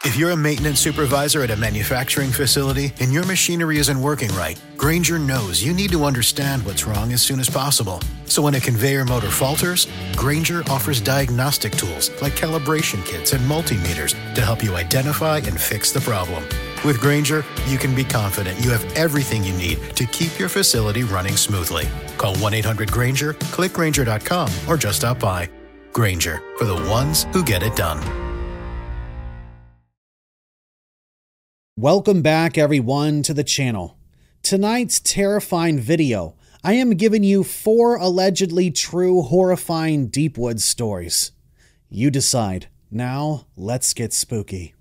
If you're a maintenance supervisor at a manufacturing facility and your machinery isn't working right, Grainger knows you need to understand what's wrong as soon as possible. So when a conveyor motor falters, Grainger offers diagnostic tools like calibration kits and multimeters to help you identify and fix the problem. With Grainger, you can be confident you have everything you need to keep your facility running smoothly. Call 1-800-GRAINGER, click Grainger.com, or just stop by. Grainger, for the ones who get it done. Welcome back, everyone, to the channel. Tonight's terrifying video, I am giving you 4 allegedly true horrifying Deepwood stories. You decide. Now, let's get spooky.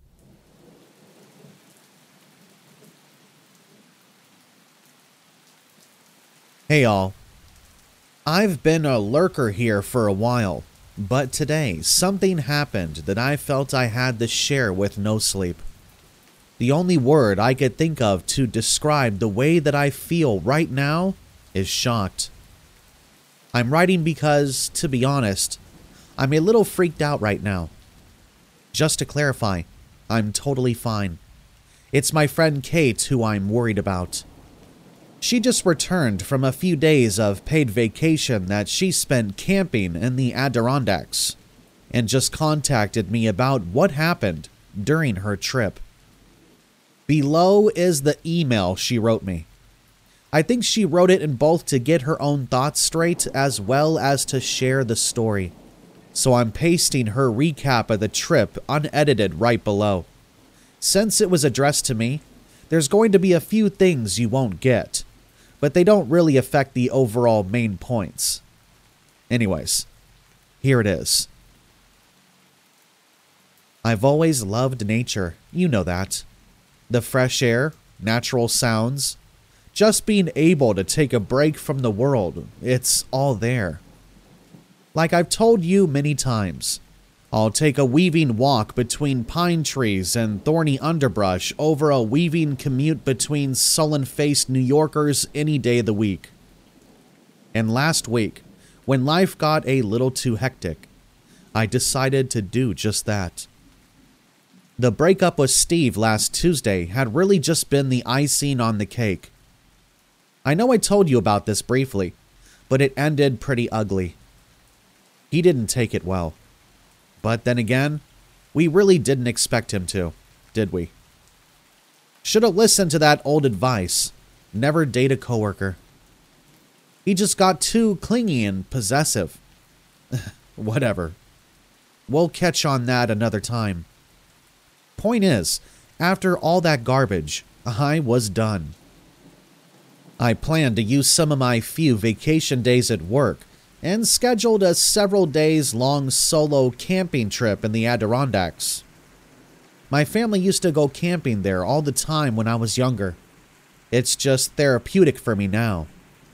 Hey all. I've been a lurker here for a while, but today something happened that I felt I had to share with No Sleep. The only word I could think of to describe the way that I feel right now is shocked. I'm writing because, to be honest, I'm a little freaked out right now. Just to clarify, I'm totally fine. It's my friend Kate who I'm worried about. She just returned from a few days of paid vacation that she spent camping in the Adirondacks, and just contacted me about what happened during her trip. Below is the email she wrote me. I think she wrote it in both to get her own thoughts straight as well as to share the story. So I'm pasting her recap of the trip unedited right below. Since it was addressed to me, there's going to be a few things you won't get, but they don't really affect the overall main points. Anyways, here it is. I've always loved nature, you know that. The fresh air, natural sounds, just being able to take a break from the world, it's all there. Like I've told you many times, I'll take a weaving walk between pine trees and thorny underbrush over a weaving commute between sullen-faced New Yorkers any day of the week. And last week, when life got a little too hectic, I decided to do just that. The breakup with Steve last Tuesday had really just been the icing on the cake. I know I told you about this briefly, but it ended pretty ugly. He didn't take it well. But then again, we really didn't expect him to, did we? Should have listened to that old advice. Never date a coworker. He just got too clingy and possessive. Whatever. We'll catch on that another time. Point is, after all that garbage, I was done. I planned to use some of my few vacation days at work and scheduled a several days long solo camping trip in the Adirondacks. My family used to go camping there all the time when I was younger. It's just therapeutic for me now.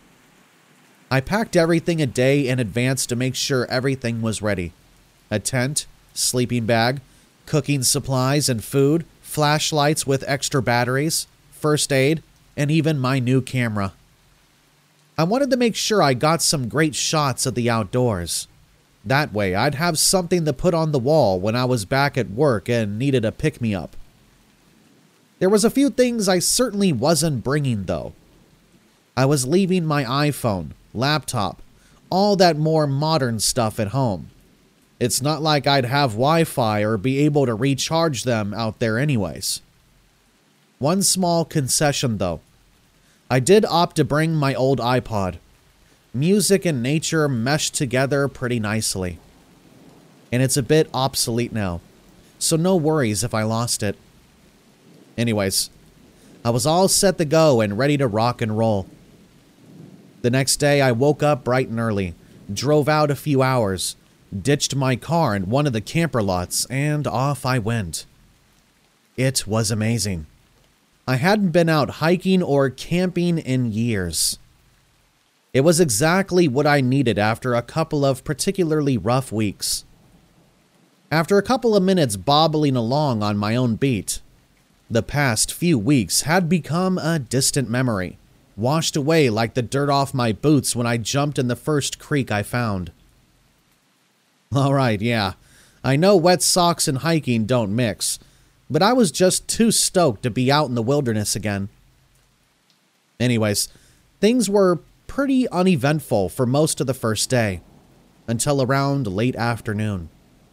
I packed everything a day in advance to make sure everything was ready. A tent, sleeping bag, cooking supplies and food, flashlights with extra batteries, first aid, and even my new camera. I wanted to make sure I got some great shots of the outdoors. That way, I'd have something to put on the wall when I was back at work and needed a pick-me-up. There was a few things I certainly wasn't bringing, though. I was leaving my iPhone, laptop, all that more modern stuff at home. It's not like I'd have Wi-Fi or be able to recharge them out there anyways. One small concession though. I did opt to bring my old iPod. Music and nature meshed together pretty nicely. And it's a bit obsolete now, so no worries if I lost it. Anyways, I was all set to go and ready to rock and roll. The next day I woke up bright and early, drove out a few hours, ditched my car in one of the camper lots, and off I went. It was amazing. I hadn't been out hiking or camping in years. It was exactly what I needed after a couple of particularly rough weeks. After a couple of minutes bobbling along on my own beat, the past few weeks had become a distant memory, washed away like the dirt off my boots when I jumped in the first creek I found. Alright, yeah, I know wet socks and hiking don't mix, but I was just too stoked to be out in the wilderness again. Anyways, things were pretty uneventful for most of the first day, until around late afternoon.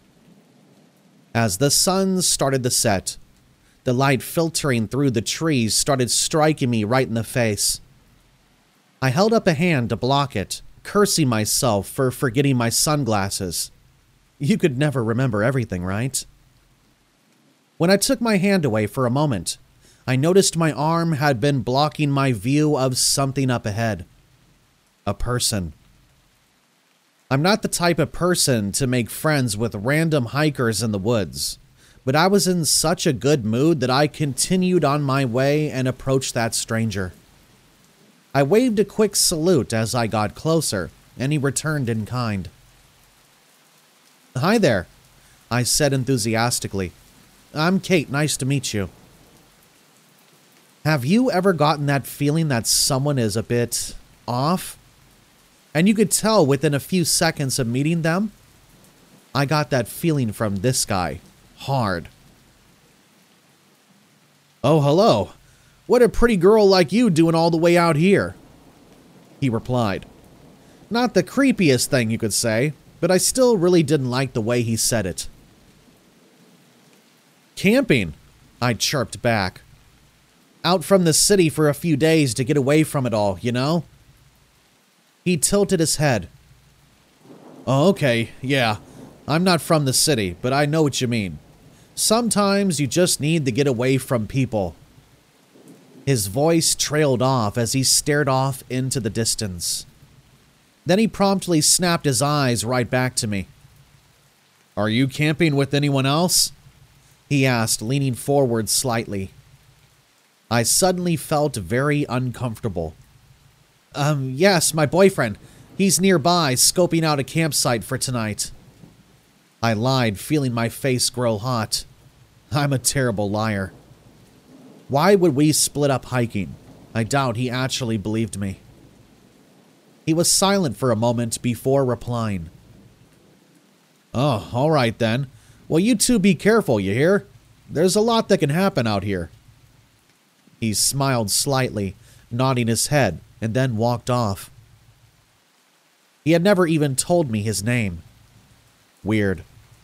As the sun started to set, the light filtering through the trees started striking me right in the face. I held up a hand to block it, cursing myself for forgetting my sunglasses. You could never remember everything, right? When I took my hand away for a moment, I noticed my arm had been blocking my view of something up ahead. A person. I'm not the type of person to make friends with random hikers in the woods, but I was in such a good mood that I continued on my way and approached that stranger. I waved a quick salute as I got closer, and he returned in kind. "Hi there," I said enthusiastically. "I'm Kate, nice to meet you." Have you ever gotten that feeling that someone is a bit off? And you could tell within a few seconds of meeting them? I got that feeling from this guy. Hard. "Oh, hello. What a pretty girl like you doing all the way out here?" he replied. Not the creepiest thing you could say, but I still really didn't like the way he said it. "Camping," I chirped back. "Out from the city for a few days to get away from it all, you know?" He tilted his head. "Oh, okay, yeah. I'm not from the city, but I know what you mean. Sometimes you just need to get away from people." His voice trailed off as he stared off into the distance. Then he promptly snapped his eyes right back to me. "Are you camping with anyone else?" he asked, leaning forward slightly. I suddenly felt very uncomfortable. Yes, my boyfriend. He's nearby, scoping out a campsite for tonight." I lied, feeling my face grow hot. I'm a terrible liar. Why would we split up hiking? I doubt he actually believed me. He was silent for a moment before replying. "Oh, all right then. Well, you two be careful, you hear? There's a lot that can happen out here." He smiled slightly, nodding his head, and then walked off. He had never even told me his name. Weird.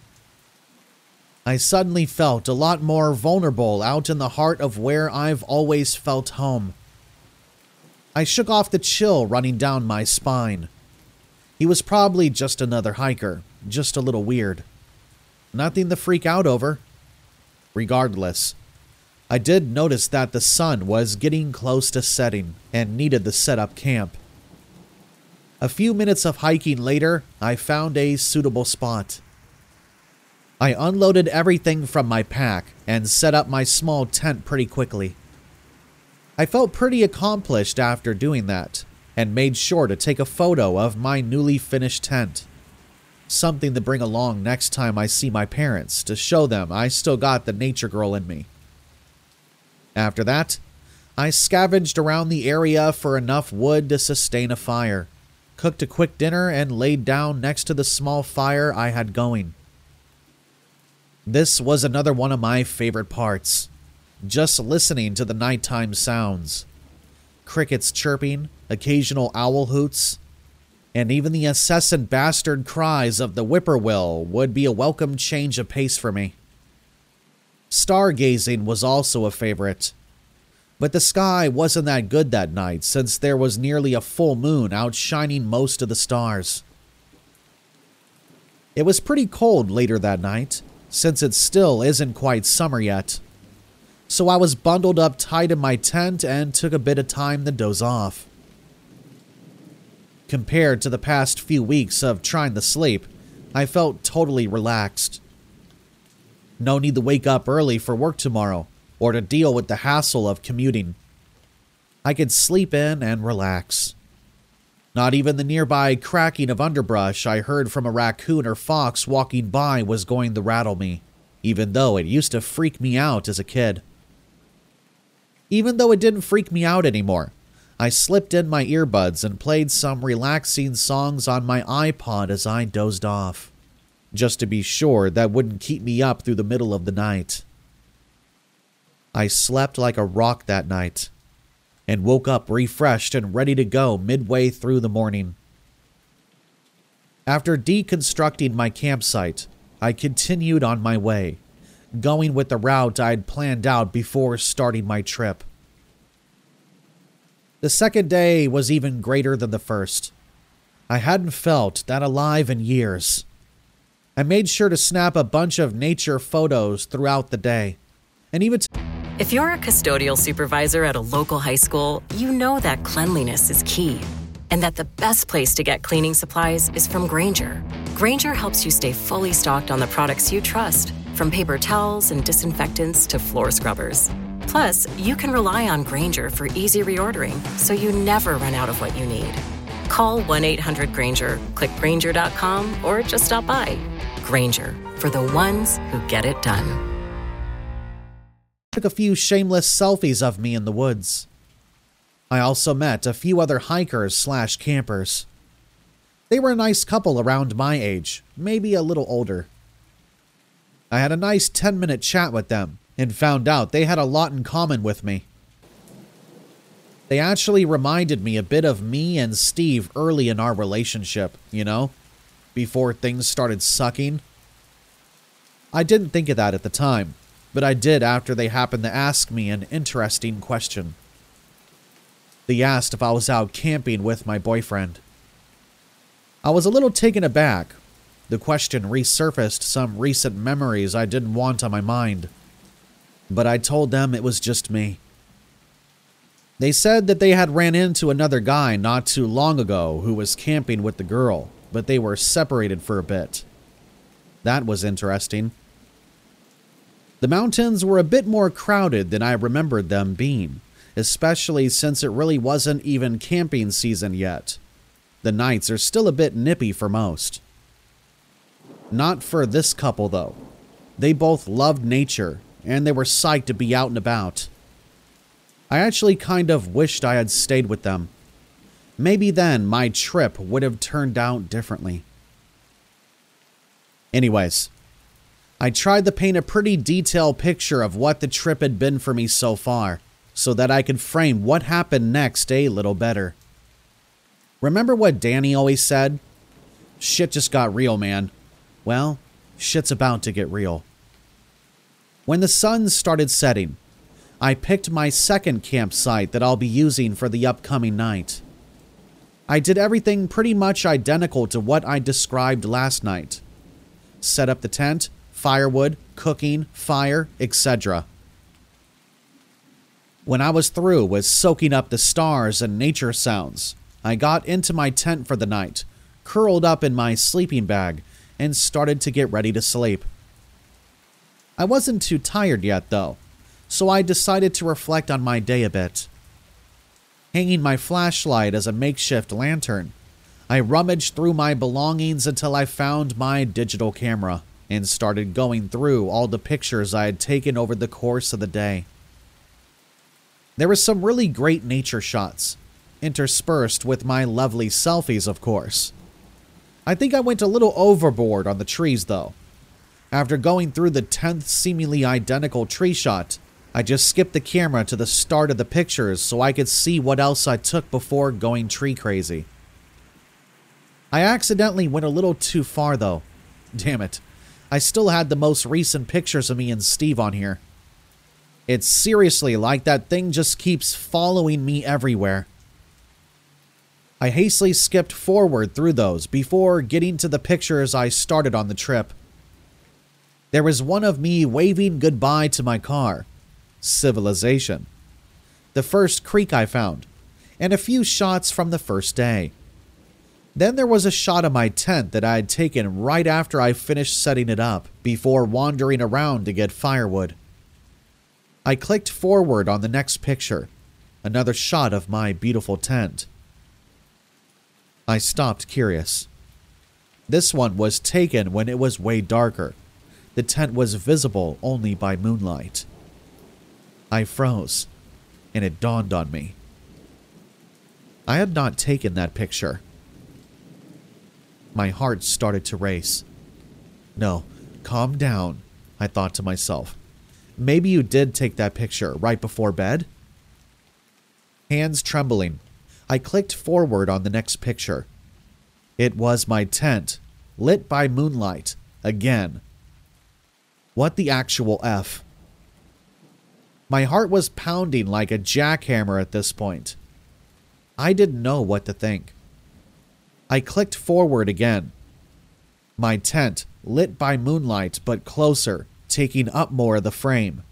I suddenly felt a lot more vulnerable out in the heart of where I've always felt home. I shook off the chill running down my spine. He was probably just another hiker, just a little weird. Nothing to freak out over. Regardless, I did notice that the sun was getting close to setting and needed to set up camp. A few minutes of hiking later, I found a suitable spot. I unloaded everything from my pack and set up my small tent pretty quickly. I felt pretty accomplished after doing that, and made sure to take a photo of my newly finished tent. Something to bring along next time I see my parents, to show them I still got the nature girl in me. After that, I scavenged around the area for enough wood to sustain a fire, cooked a quick dinner, and laid down next to the small fire I had going. This was another one of my favorite parts, just listening to the nighttime sounds. Crickets chirping, occasional owl hoots, and even the incessant bastard cries of the whippoorwill would be a welcome change of pace for me. Stargazing was also a favorite, but the sky wasn't that good that night since there was nearly a full moon outshining most of the stars. It was pretty cold later that night, since it still isn't quite summer yet, so I was bundled up tight in my tent and took a bit of time to doze off. Compared to the past few weeks of trying to sleep, I felt totally relaxed. No need to wake up early for work tomorrow, or to deal with the hassle of commuting. I could sleep in and relax. Not even the nearby cracking of underbrush I heard from a raccoon or fox walking by was going to rattle me, even though it used to freak me out as a kid. Even though it didn't freak me out anymore, I slipped in my earbuds and played some relaxing songs on my iPod as I dozed off, just to be sure that wouldn't keep me up through the middle of the night. I slept like a rock that night and woke up refreshed and ready to go midway through the morning. After deconstructing my campsite, I continued on my way, going with the route I'd planned out before starting my trip. The second day was even greater than the first. I hadn't felt that alive in years. I made sure to snap a bunch of nature photos throughout the day, and even If you're a custodial supervisor at a local high school, you know that cleanliness is key, and that the best place to get cleaning supplies is from Grainger. Grainger helps you stay fully stocked on the products you trust, from paper towels and disinfectants to floor scrubbers. Plus, you can rely on Grainger for easy reordering, so you never run out of what you need. Call 1-800-GRAINGER, click Grainger.com, or just stop by. Grainger, for the ones who get it done. took a few shameless selfies of me in the woods. I also met a few other hikers/campers. They were a nice couple around my age, maybe a little older. I had a nice 10-minute chat with them and found out they had a lot in common with me. They actually reminded me a bit of me and Steve early in our relationship, before things started sucking. I didn't think of that at the time, but I did after they happened to ask me an interesting question. They asked if I was out camping with my boyfriend. I was a little taken aback. The question resurfaced some recent memories I didn't want on my mind, but I told them it was just me. They said that they had ran into another guy not too long ago who was camping with the girl, but they were separated for a bit. That was interesting. The mountains were a bit more crowded than I remembered them being, especially since it really wasn't even camping season yet. The nights are still a bit nippy for most. Not for this couple, though. They both loved nature, and they were psyched to be out and about. I actually kind of wished I had stayed with them. Maybe then my trip would have turned out differently. Anyways, I tried to paint a pretty detailed picture of what the trip had been for me so far, so that I could frame what happened next a little better. Remember what Danny always said? Shit just got real, man. Well, shit's about to get real. When the sun started setting, I picked my second campsite that I'll be using for the upcoming night. I did everything pretty much identical to what I described last night. Set up the tent, firewood, cooking, fire, etc. When I was through with soaking up the stars and nature sounds, I got into my tent for the night, curled up in my sleeping bag, and started to get ready to sleep. I wasn't too tired yet, though, so I decided to reflect on my day a bit. Hanging my flashlight as a makeshift lantern, I rummaged through my belongings until I found my digital camera and started going through all the pictures I had taken over the course of the day. There were some really great nature shots, interspersed with my lovely selfies, of course. I think I went a little overboard on the trees, though. After going through the 10th seemingly identical tree shot, I just skipped the camera to the start of the pictures so I could see what else I took before going tree crazy. I accidentally went a little too far, though. Damn it. I still had the most recent pictures of me and Steve on here. It's seriously like that thing just keeps following me everywhere. I hastily skipped forward through those before getting to the pictures I started on the trip. There was one of me waving goodbye to my car. Civilization. The first creek I found, and a few shots from the first day. Then there was a shot of my tent that I had taken right after I finished setting it up, before wandering around to get firewood. I clicked forward on the next picture, another shot of my beautiful tent. I stopped curious. This one was taken when it was way darker. The tent was visible only by moonlight. I froze, and it dawned on me. I had not taken that picture. My heart started to race. No, calm down, I thought to myself. Maybe you did take that picture right before bed? Hands trembling, I clicked forward on the next picture. It was my tent, lit by moonlight, again. What the actual F? My heart was pounding like a jackhammer at this point. I didn't know what to think. I clicked forward again. My tent, lit by moonlight but closer, taking up more of the frame.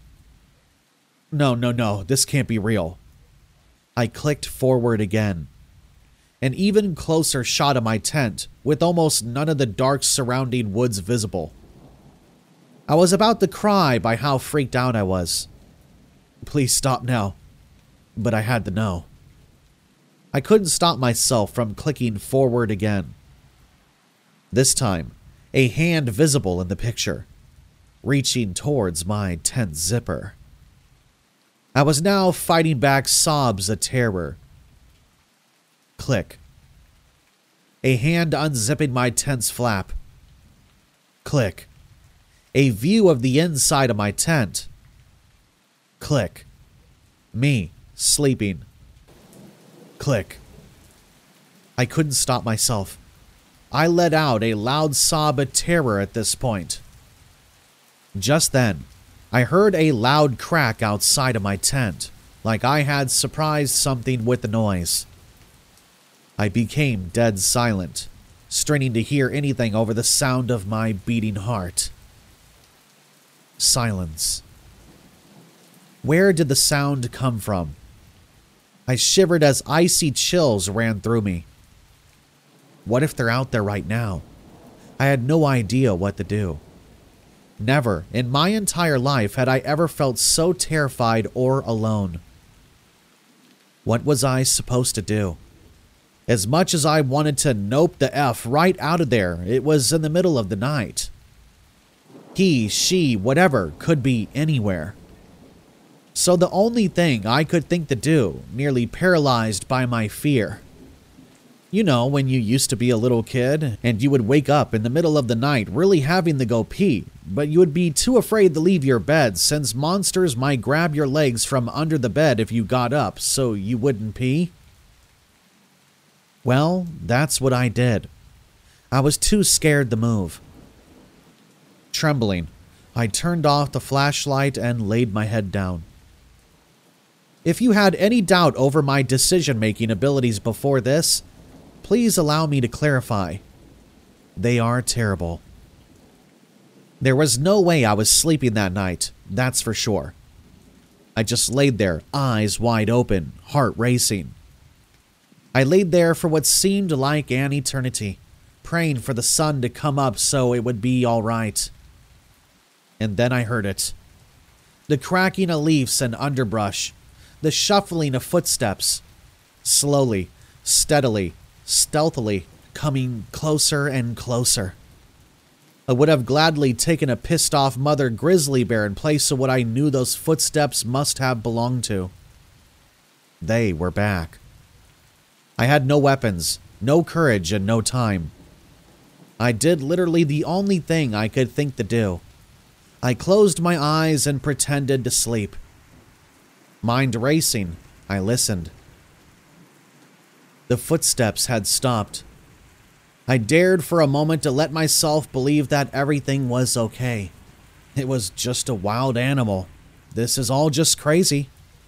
No, this can't be real. I clicked forward again. An even closer shot of my tent, with almost none of the dark surrounding woods visible. I was about to cry by how freaked out I was. Please stop now. But I had to know. I couldn't stop myself from clicking forward again. This time, a hand visible in the picture, reaching towards my tent zipper. I was now fighting back sobs of terror. Click. A hand unzipping my tent's flap. Click. A view of the inside of my tent. Click. Me, sleeping. Click. I couldn't stop myself. I let out a loud sob of terror at this point. Just then, I heard a loud crack outside of my tent, like I had surprised something with the noise. I became dead silent, straining to hear anything over the sound of my beating heart. Silence. Where did the sound come from? I shivered as icy chills ran through me. What if they're out there right now? I had no idea what to do. Never in my entire life had I ever felt so terrified or alone. What was I supposed to do? As much as I wanted to nope the F right out of there, it was in the middle of the night. He, she, whatever, could be anywhere. So the only thing I could think to do, nearly paralyzed by my fear. You know, when you used to be a little kid, and you would wake up in the middle of the night really having to go pee, but you would be too afraid to leave your bed since monsters might grab your legs from under the bed if you got up, so you wouldn't pee? Well, that's what I did. I was too scared to move. Trembling, I turned off the flashlight and laid my head down. If you had any doubt over my decision-making abilities before this, please allow me to clarify. They are terrible. There was no way I was sleeping that night, that's for sure. I just laid there, eyes wide open, heart racing. I laid there for what seemed like an eternity, praying for the sun to come up so it would be all right. And then I heard it. The cracking of leaves and underbrush, the shuffling of footsteps, slowly, steadily, stealthily, coming closer and closer. I would have gladly taken a pissed-off mother grizzly bear in place of what I knew those footsteps must have belonged to. They were back. I had no weapons, no courage, and no time. I did literally the only thing I could think to do. I closed my eyes and pretended to sleep. Mind racing, I listened. The footsteps had stopped. I dared for a moment to let myself believe that everything was okay. It was just a wild animal. This is all just crazy.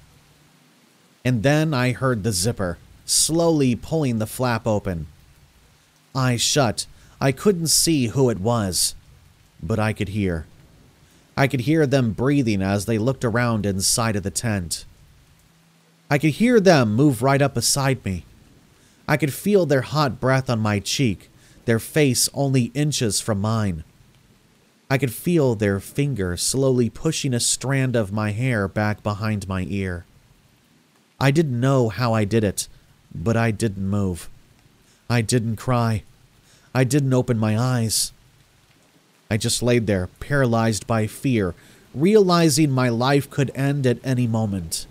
And then I heard the zipper, slowly pulling the flap open. Eyes shut, I couldn't see who it was, but I could hear. I could hear them breathing as they looked around inside of the tent. I could hear them move right up beside me. I could feel their hot breath on my cheek, their face only inches from mine. I could feel their finger slowly pushing a strand of my hair back behind my ear. I didn't know how I did it, but I didn't move. I didn't cry. I didn't open my eyes. I just laid there, paralyzed by fear, realizing my life could end at any moment.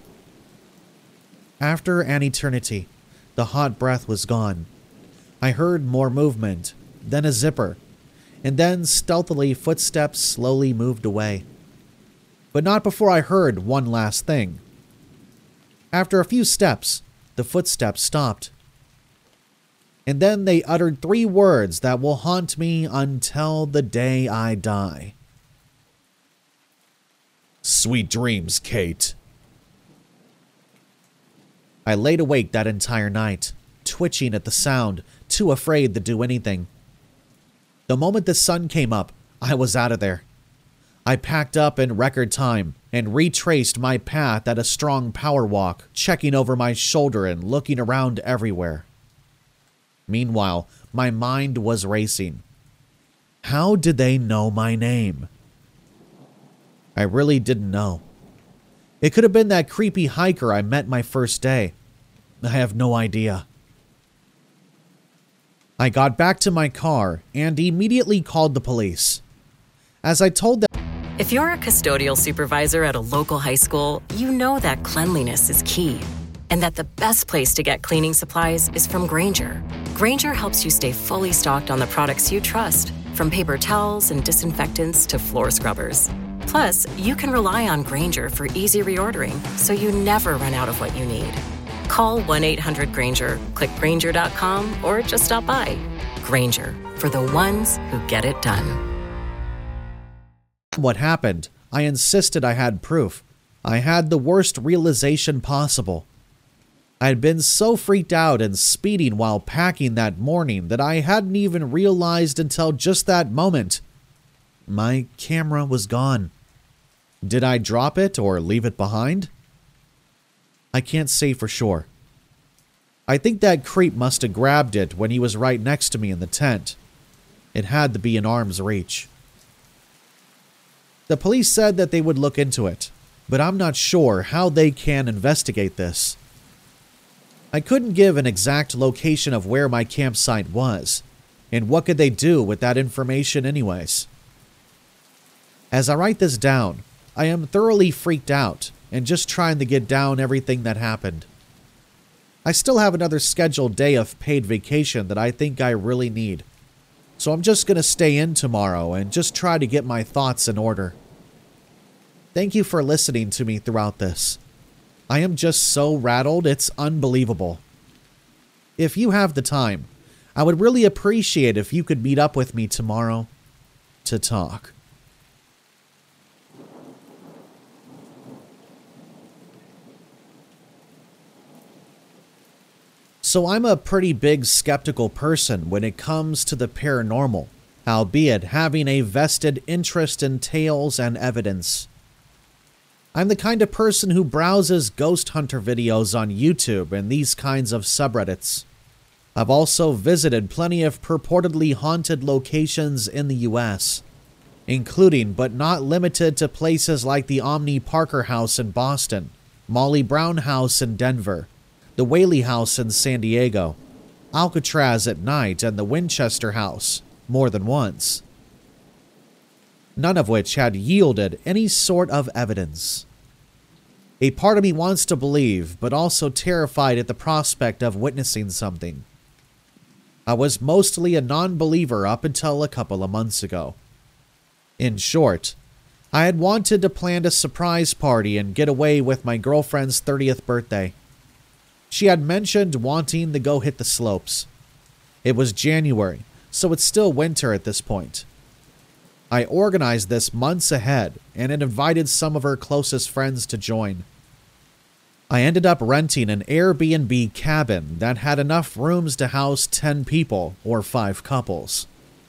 After an eternity, the hot breath was gone. I heard more movement, then a zipper, and then stealthily footsteps slowly moved away. but not before I heard one last thing. After a few steps, the footsteps stopped. And then they uttered 3 words that will haunt me until the day I die. "Sweet dreams, Kate." I laid awake that entire night, twitching at the sound, too afraid to do anything. The moment the sun came up, I was out of there. I packed up in record time and retraced my path at a strong power walk, checking over my shoulder and looking around everywhere. Meanwhile, my mind was racing. How did they know my name? I really didn't know. It could have been that creepy hiker I met my first day. I have no idea. I got back to my car and immediately called the police. As I told them, If you're a custodial supervisor at a local high school, you know that cleanliness is key, and that the best place to get cleaning supplies is from Grainger. Grainger helps you stay fully stocked on the products you trust, from paper towels and disinfectants to floor scrubbers. Plus, you can rely on Grainger for easy reordering, so you never run out of what you need. Call 1-800-GRAINGER, click Grainger.com, or just stop by. Grainger, for the ones who get it done. what happened, I insisted I had proof. I had the worst realization possible. I had been so freaked out and speeding while packing that morning that I hadn't even realized until just that moment. My camera was gone. Did I drop it or leave it behind? I can't say for sure. I think that creep must have grabbed it when he was right next to me in the tent. It had to be in arm's reach. The police said that they would look into it, but I'm not sure how they can investigate this. I couldn't give an exact location of where my campsite was, and what could they do with that information anyways? As I write this down, I am thoroughly freaked out and just trying to get down everything that happened. I still have another scheduled day of paid vacation that I think I really need, so I'm just going to stay in tomorrow and just try to get my thoughts in order. Thank you for listening to me throughout this. I am just so rattled, it's unbelievable. If you have the time, I would really appreciate if you could meet up with me tomorrow to talk. So I'm a pretty big skeptical person when it comes to the paranormal, albeit having a vested interest in tales and evidence. I'm the kind of person who browses ghost hunter videos on YouTube and these kinds of subreddits. I've also visited plenty of purportedly haunted locations in the US, including but not limited to places like the Omni Parker House in Boston, Molly Brown House in Denver, the Whaley House in San Diego, Alcatraz at night, and the Winchester House, more than once. None of which had yielded any sort of evidence. A part of me wants to believe, but also terrified at the prospect of witnessing something. I was mostly a non-believer up until a couple of months ago. In short, I had wanted to plan a surprise party and get away with my girlfriend's 30th birthday. She had mentioned wanting to go hit the slopes. It was January, so it's still winter at this point. I organized this months ahead and had invited some of her closest friends to join. I ended up renting an Airbnb cabin that had enough rooms to house 10 people or 5 couples.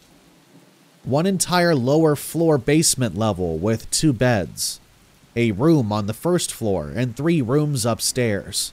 One entire lower floor basement level with 2 beds, a room on the first floor, and 3 rooms upstairs.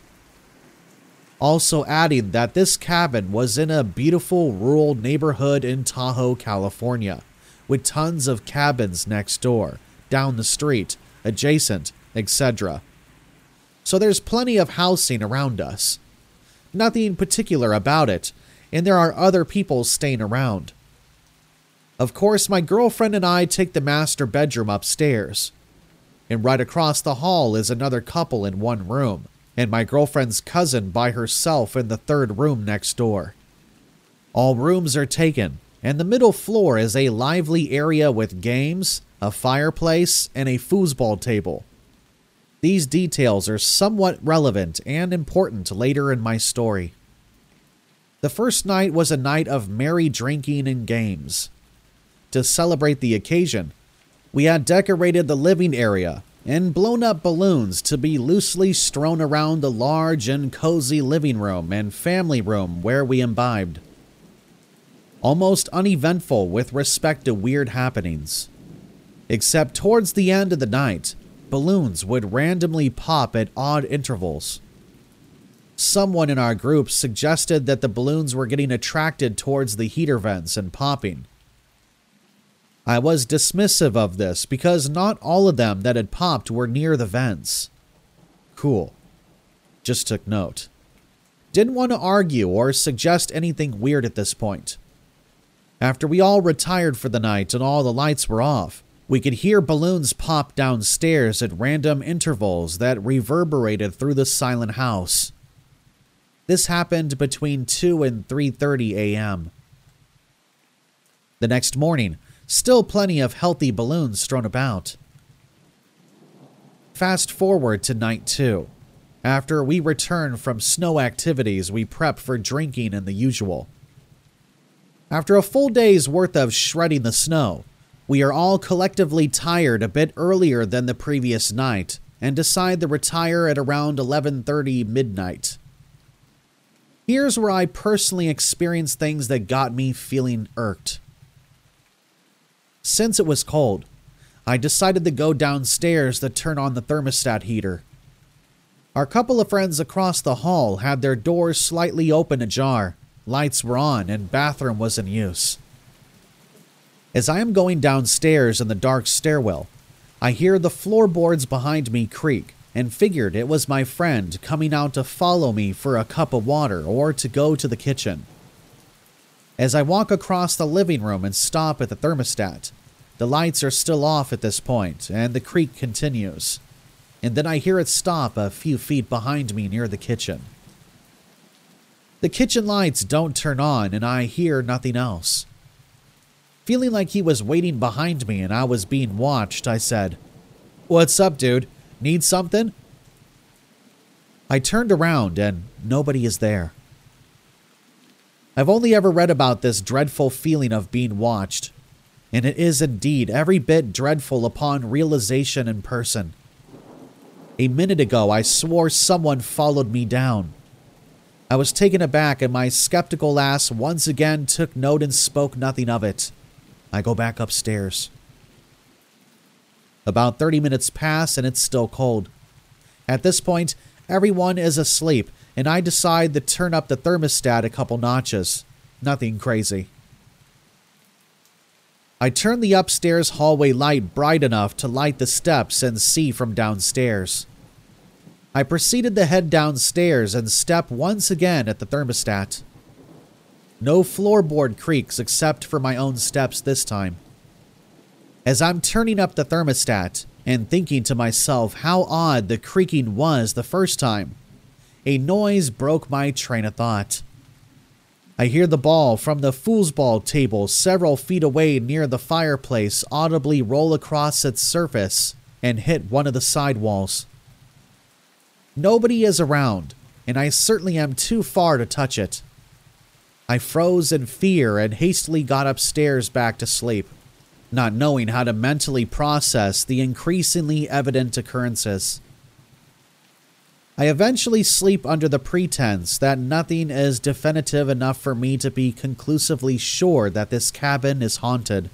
Also adding that this cabin was in a beautiful rural neighborhood in Tahoe, California, with tons of cabins next door, down the street, adjacent, etc. So there's plenty of housing around us. Nothing particular about it, and there are other people staying around. Of course, my girlfriend and I take the master bedroom upstairs, and right across the hall is another couple in one room, and my girlfriend's cousin by herself in the 3rd room next door. All rooms are taken, and the middle floor is a lively area with games, a fireplace, and a foosball table. These details are somewhat relevant and important later in my story. The first night was a night of merry drinking and games. To celebrate the occasion, we had decorated the living area and blown up balloons to be loosely strewn around the large and cozy living room and family room where we imbibed. Almost uneventful with respect to weird happenings. Except towards the end of the night, balloons would randomly pop at odd intervals. Someone in our group suggested that the balloons were getting attracted towards the heater vents and popping. I was dismissive of this because not all of them that had popped were near the vents. Cool. Just took note. Didn't want to argue or suggest anything weird at this point. After we all retired for the night and all the lights were off, we could hear balloons pop downstairs at random intervals that reverberated through the silent house. This happened between 2 and 3:30 a.m. The next morning, still plenty of healthy balloons strewn about. Fast forward to night 2. After we return from snow activities, we prep for drinking and the usual. After a full day's worth of shredding the snow, we are all collectively tired a bit earlier than the previous night and decide to retire at around 11:30 midnight. Here's where I personally experienced things that got me feeling irked. Since it was cold, I decided to go downstairs to turn on the thermostat heater. Our couple of friends across the hall had their doors slightly open ajar, lights were on, and bathroom was in use. As I am going downstairs in the dark stairwell, I hear the floorboards behind me creak and figured it was my friend coming out to follow me for a cup of water or to go to the kitchen. As I walk across the living room and stop at the thermostat, the lights are still off at this point and the creak continues, and then I hear it stop a few feet behind me near the kitchen. The kitchen lights don't turn on and I hear nothing else. Feeling like he was waiting behind me and I was being watched, I said, "What's up, dude? Need something?" I turned around and nobody is there. I've only ever read about this dreadful feeling of being watched, and it is indeed every bit dreadful upon realization in person. A minute ago, I swore someone followed me down. I was taken aback and my skeptical ass once again took note and spoke nothing of it. I go back upstairs. About 30 minutes pass and it's still cold. At this point, everyone is asleep and I decide to turn up the thermostat a couple notches. Nothing crazy. I turn the upstairs hallway light bright enough to light the steps and see from downstairs. I proceeded to head downstairs and step once again at the thermostat. No floorboard creaks except for my own steps this time. As I'm turning up the thermostat and thinking to myself how odd the creaking was the first time, a noise broke my train of thought. I hear the ball from the foosball table several feet away near the fireplace audibly roll across its surface and hit one of the side walls. Nobody is around, and I certainly am too far to touch it. I froze in fear and hastily got upstairs back to sleep, not knowing how to mentally process the increasingly evident occurrences. I eventually sleep under the pretense that nothing is definitive enough for me to be conclusively sure that this cabin is haunted.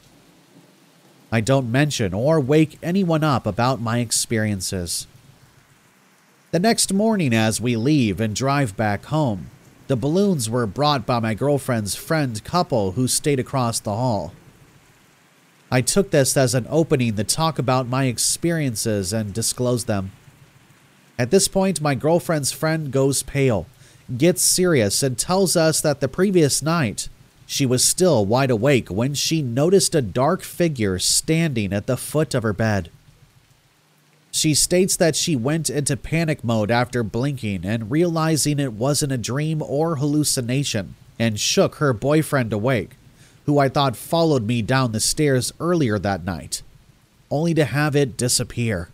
I don't mention or wake anyone up about my experiences. The next morning as we leave and drive back home, the balloons were brought by my girlfriend's friend couple who stayed across the hall. I took this as an opening to talk about my experiences and disclose them. At this point, my girlfriend's friend goes pale, gets serious, and tells us that the previous night, she was still wide awake when she noticed a dark figure standing at the foot of her bed. She states that she went into panic mode after blinking and realizing it wasn't a dream or hallucination, and shook her boyfriend awake, who I thought followed me down the stairs earlier that night, only to have it disappear.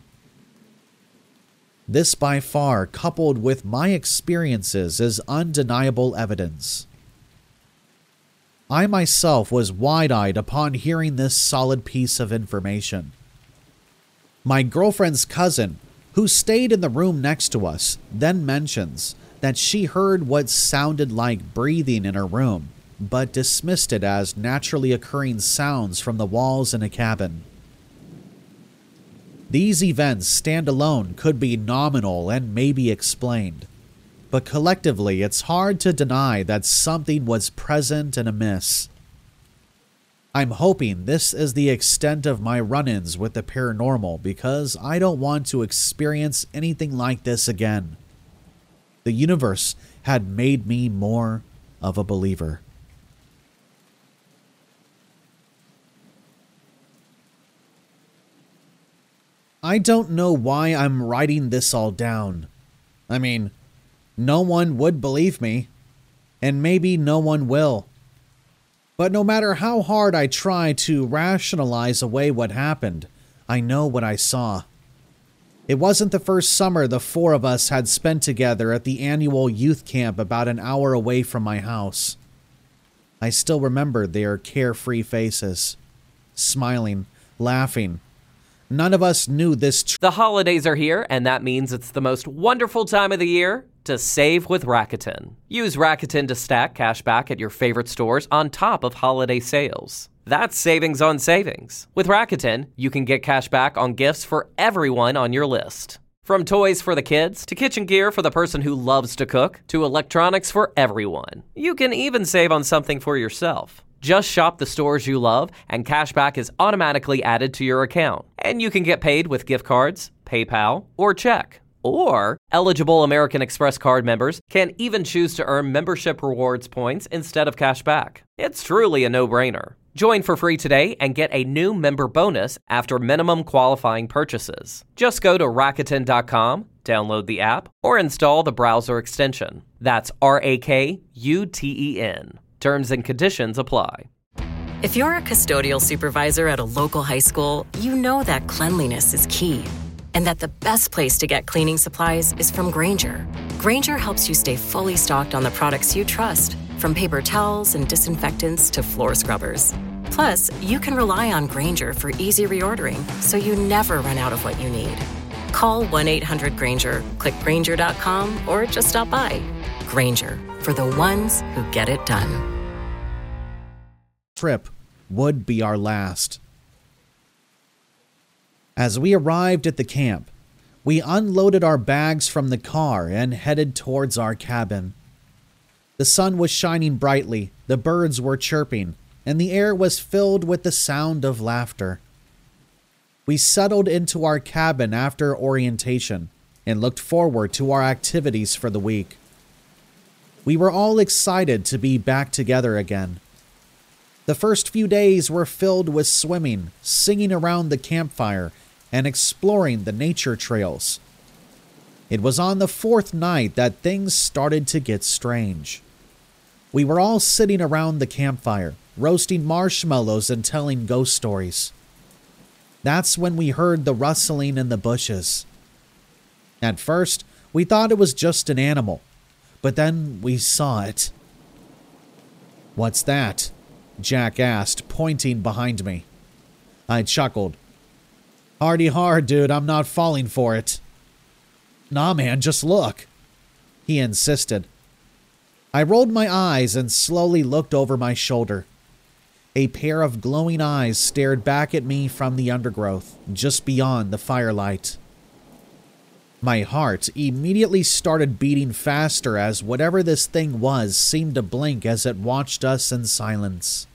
This by far, coupled with my experiences, is undeniable evidence. I myself was wide-eyed upon hearing this solid piece of information. My girlfriend's cousin, who stayed in the room next to us, then mentions that she heard what sounded like breathing in her room, but dismissed it as naturally occurring sounds from the walls in a cabin. These events standalone could be nominal and maybe explained, but collectively it's hard to deny that something was present and amiss. I'm hoping this is the extent of my run-ins with the paranormal because I don't want to experience anything like this again. The universe had made me more of a believer. I don't know why I'm writing this all down. I mean, no one would believe me, and maybe no one will. But no matter how hard I try to rationalize away what happened, I know what I saw. It wasn't the first summer the four of us had spent together at the annual youth camp about an hour away from my house. I still remember their carefree faces, smiling, laughing. None of us knew this. The holidays are here, and that means it's the most wonderful time of the year to save with Rakuten. Use Rakuten to stack cash back at your favorite stores on top of holiday sales. That's savings on savings. With Rakuten, you can get cash back on gifts for everyone on your list. From toys for the kids, to kitchen gear for the person who loves to cook, to electronics for everyone. You can even save on something for yourself. Just shop the stores you love, and cashback is automatically added to your account. And you can get paid with gift cards, PayPal, or check. Or, eligible American Express card members can even choose to earn membership rewards points instead of cashback. It's truly a no-brainer. Join for free today and get a new member bonus after minimum qualifying purchases. Just go to Rakuten.com, download the app, or install the browser extension. That's RAKUTEN. Terms and conditions apply. If you're a custodial supervisor at a local high school, you know that cleanliness is key, and that the best place to get cleaning supplies is from Grainger. Grainger helps you stay fully stocked on the products you trust, from paper towels and disinfectants to floor scrubbers. Plus, you can rely on Grainger for easy reordering, so you never run out of what you need. Call 1-800-GRAINGER, click Grainger.com, or just stop by. Grainger, for the ones who get it done. Trip would be our last. As we arrived at the camp, we unloaded our bags from the car and headed towards our cabin. The sun was shining brightly, the birds were chirping, and the air was filled with the sound of laughter. We settled into our cabin after orientation and looked forward to our activities for the week. We were all excited to be back together again. The first few days were filled with swimming, singing around the campfire, and exploring the nature trails. It was on the fourth night that things started to get strange. We were all sitting around the campfire, roasting marshmallows and telling ghost stories. That's when we heard the rustling in the bushes. At first, we thought it was just an animal, but then we saw it. "What's that?" Jack asked, pointing behind me. I chuckled. "Hardy hard, dude, I'm not falling for it." "Nah, man, just look," he insisted. I rolled my eyes and slowly looked over my shoulder. A pair of glowing eyes stared back at me from the undergrowth, just beyond the firelight. My heart immediately started beating faster as whatever this thing was seemed to blink as it watched us in silence.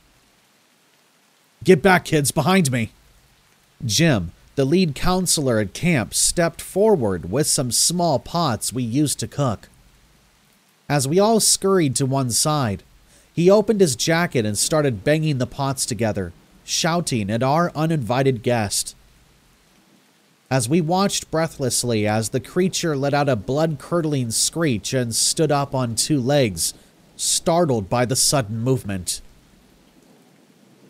"Get back, kids, behind me!" Jim, the lead counselor at camp, stepped forward with some small pots we used to cook. As we all scurried to one side, he opened his jacket and started banging the pots together, shouting at our uninvited guest. As we watched breathlessly as the creature let out a blood-curdling screech and stood up on two legs, startled by the sudden movement.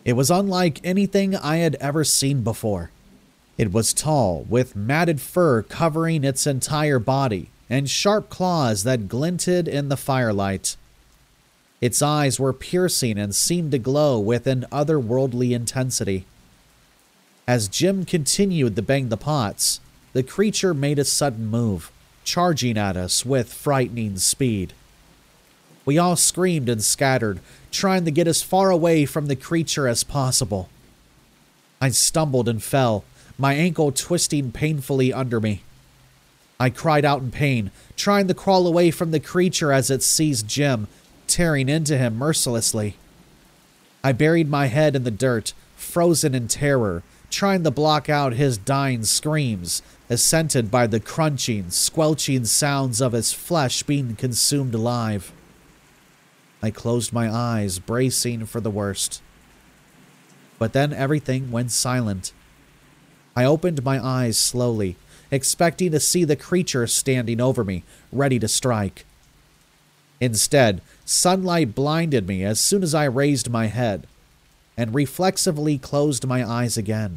It was unlike anything I had ever seen before. It was tall, with matted fur covering its entire body, and sharp claws that glinted in the firelight. Its eyes were piercing and seemed to glow with an otherworldly intensity. As Jim continued to bang the pots, the creature made a sudden move, charging at us with frightening speed. We all screamed and scattered, trying to get as far away from the creature as possible. I stumbled and fell, my ankle twisting painfully under me. I cried out in pain, trying to crawl away from the creature as it seized Jim, tearing into him mercilessly. I buried my head in the dirt, frozen in terror, trying to block out his dying screams, accented by the crunching, squelching sounds of his flesh being consumed alive. I closed my eyes, bracing for the worst. But then everything went silent. I opened my eyes slowly, expecting to see the creature standing over me, ready to strike. Instead, sunlight blinded me as soon as I raised my head, and reflexively closed my eyes again.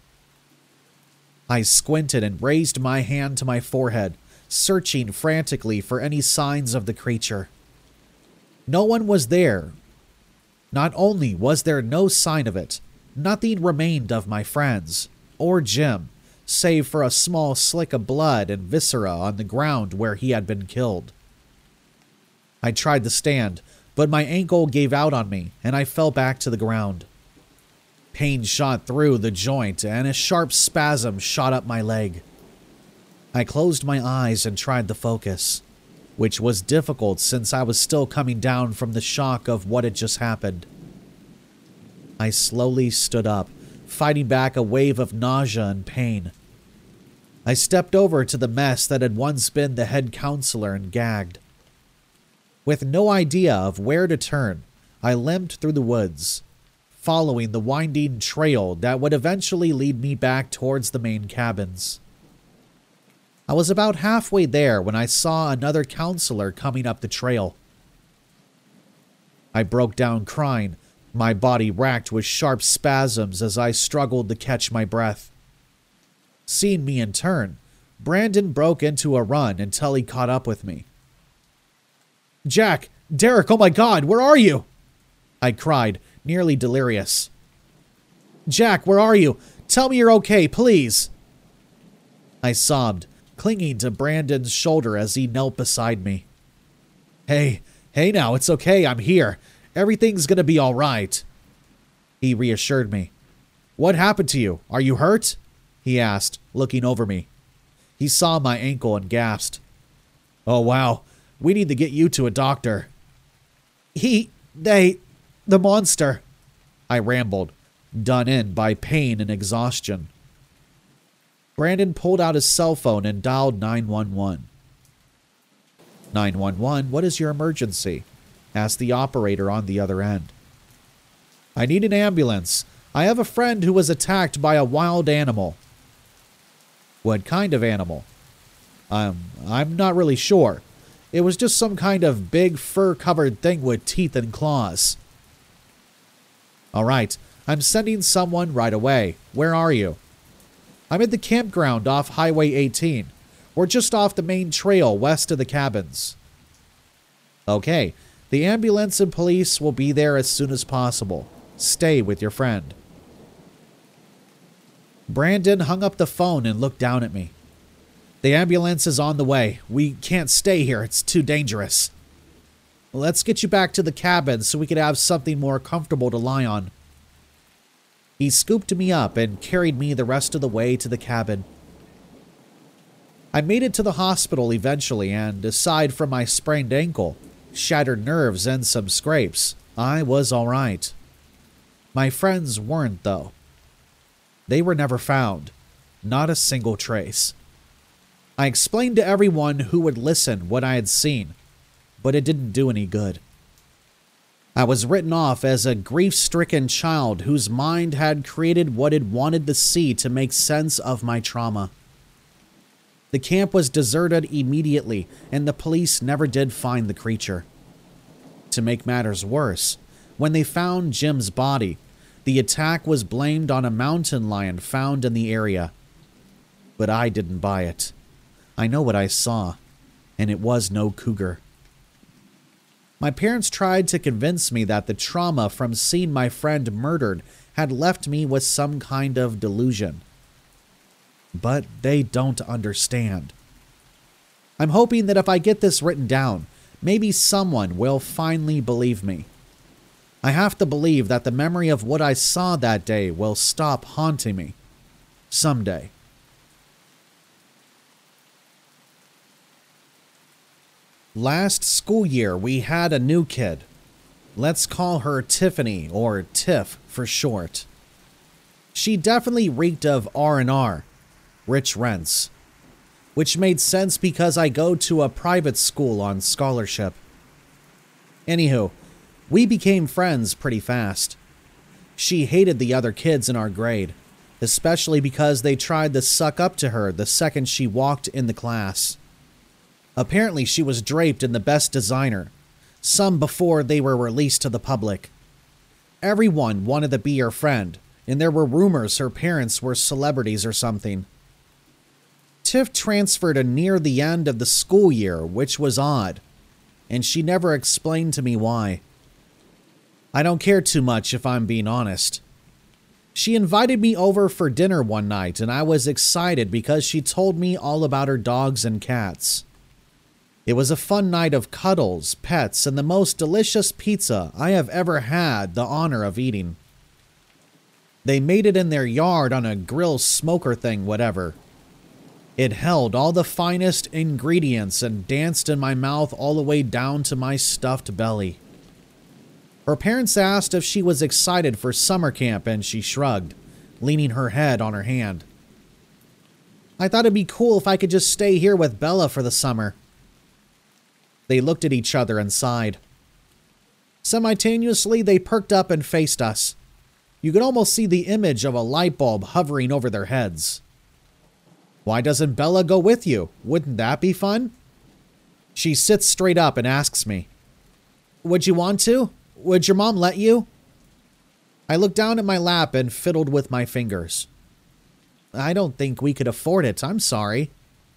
I squinted and raised my hand to my forehead, searching frantically for any signs of the creature. No one was there. Not only was there no sign of it, nothing remained of my friends, or Jim, save for a small slick of blood and viscera on the ground where he had been killed. I tried to stand, but my ankle gave out on me, and I fell back to the ground. Pain shot through the joint, and a sharp spasm shot up my leg. I closed my eyes and tried to focus, which was difficult since I was still coming down from the shock of what had just happened. I slowly stood up, fighting back a wave of nausea and pain. I stepped over to the mess that had once been the head counselor and gagged. With no idea of where to turn, I limped through the woods, following the winding trail that would eventually lead me back towards the main cabins. I was about halfway there when I saw another counselor coming up the trail. I broke down crying, my body racked with sharp spasms as I struggled to catch my breath. Seeing me in turn, Brandon broke into a run until he caught up with me. "Jack! Derek, oh my God, where are you?" I cried, nearly delirious. "Jack, where are you? Tell me you're okay, please." I sobbed, clinging to Brandon's shoulder as he knelt beside me. Hey now, it's okay, I'm here. Everything's gonna be all right," he reassured me. "What happened to you? Are you hurt?" he asked, looking over me. He saw my ankle and gasped. "Oh wow, we need to get you to a doctor." The monster," I rambled, done in by pain and exhaustion. Brandon pulled out his cell phone and dialed 911. 911, what is your emergency?" asked the operator on the other end. "I need an ambulance. I have a friend who was attacked by a wild animal." "What kind of animal?" I'm not really sure. It was just some kind of big fur-covered thing with teeth and claws." "All right, I'm sending someone right away. Where are you?" "I'm at the campground off Highway 18. We're just off the main trail west of the cabins." "Okay, the ambulance and police will be there as soon as possible. Stay with your friend." Brandon hung up the phone and looked down at me. "The ambulance is on the way. We can't stay here. It's too dangerous." "Let's get you back to the cabin so we could have something more comfortable to lie on." He scooped me up and carried me the rest of the way to the cabin. I made it to the hospital eventually, and aside from my sprained ankle, shattered nerves, and some scrapes, I was all right. My friends weren't, though. They were never found. Not a single trace. I explained to everyone who would listen what I had seen, but it didn't do any good. I was written off as a grief-stricken child whose mind had created what it wanted to see to make sense of my trauma. The camp was deserted immediately, and the police never did find the creature. To make matters worse, when they found Jim's body, The attack was blamed on a mountain lion found in the area. But I didn't buy it. I know what I saw, and it was no cougar. My parents tried to convince me that the trauma from seeing my friend murdered had left me with some kind of delusion. But they don't understand. I'm hoping that if I get this written down, maybe someone will finally believe me. I have to believe that the memory of what I saw that day will stop haunting me. Someday. Last school year, we had a new kid. Let's call her Tiffany, or Tiff for short. She definitely reeked of R&R, rich rents, which made sense because I go to a private school on scholarship. Anywho, we became friends pretty fast. She hated the other kids in our grade, especially because they tried to suck up to her the second she walked in the class. Apparently, she was draped in the best designer, some before they were released to the public. Everyone wanted to be her friend, and there were rumors her parents were celebrities or something. Tiff transferred near the end of the school year, which was odd, and she never explained to me why. I don't care too much if I'm being honest. She invited me over for dinner one night, and I was excited because she told me all about her dogs and cats. It was a fun night of cuddles, pets, and the most delicious pizza I have ever had the honor of eating. They made it in their yard on a grill smoker thing, whatever. It held all the finest ingredients and danced in my mouth all the way down to my stuffed belly. Her parents asked if she was excited for summer camp, and she shrugged, leaning her head on her hand. I thought it'd be cool if I could just stay here with Bella for the summer. They looked at each other and sighed. Simultaneously, they perked up and faced us. You could almost see the image of a light bulb hovering over their heads. Why doesn't Bella go with you? Wouldn't that be fun? She sits straight up and asks me, Would you want to? Would your mom let you? I looked down at my lap and fiddled with my fingers. I don't think we could afford it. I'm sorry.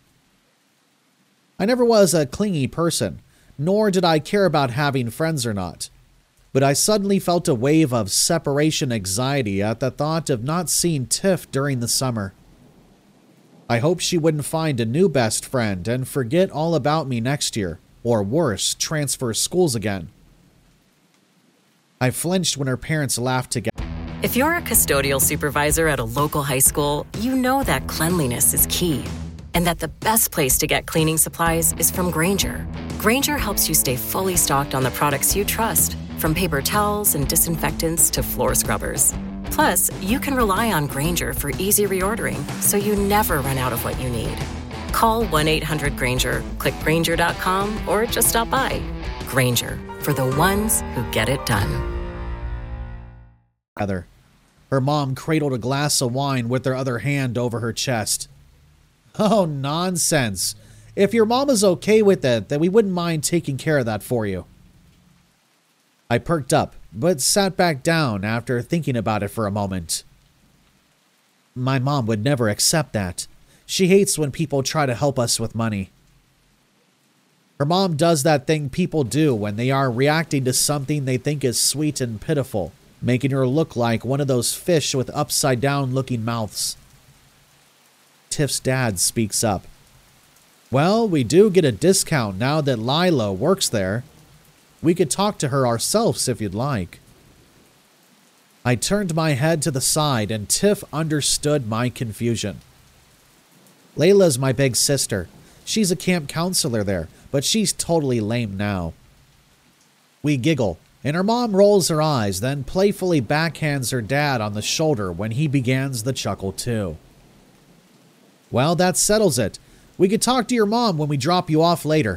I never was a clingy person, nor did I care about having friends or not. But I suddenly felt a wave of separation anxiety at the thought of not seeing Tiff during the summer. I hoped she wouldn't find a new best friend and forget all about me next year, or worse, transfer schools again. I flinched when her parents laughed together. If you're a custodial supervisor at a local high school, you know that cleanliness is key, and that the best place to get cleaning supplies is from Grainger. Grainger helps you stay fully stocked on the products you trust, from paper towels and disinfectants to floor scrubbers. Plus, you can rely on Grainger for easy reordering, so you never run out of what you need. Call 1-800-GRAINGER, click Grainger.com, or just stop by. Grainger, for the ones who get it done. Her mom cradled a glass of wine with her other hand over her chest. Oh, nonsense. If your mom is okay with it, then we wouldn't mind taking care of that for you. I perked up, but sat back down after thinking about it for a moment. My mom would never accept that. She hates when people try to help us with money. Her mom does that thing people do when they are reacting to something they think is sweet and pitiful, making her look like one of those fish with upside-down looking mouths. Tiff's dad speaks up. Well, we do get a discount now that Lila works there. We could talk to her ourselves if you'd like. I turned my head to the side and Tiff understood my confusion. Layla's my big sister. She's a camp counselor there, but she's totally lame now. We giggle, and her mom rolls her eyes, then playfully backhands her dad on the shoulder when he begins the chuckle too. Well, that settles it. We could talk to your mom when we drop you off later.